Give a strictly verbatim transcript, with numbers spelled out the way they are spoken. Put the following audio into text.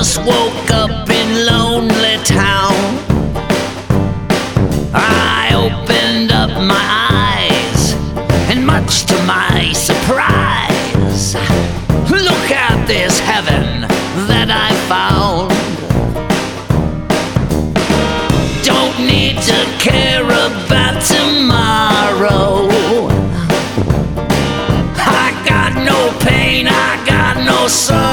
just woke up in lonely town. I opened up my eyes, and much to my surprise, look at this heaven that I found. Don't need to care about tomorrow. I got no pain, I got no sorrow.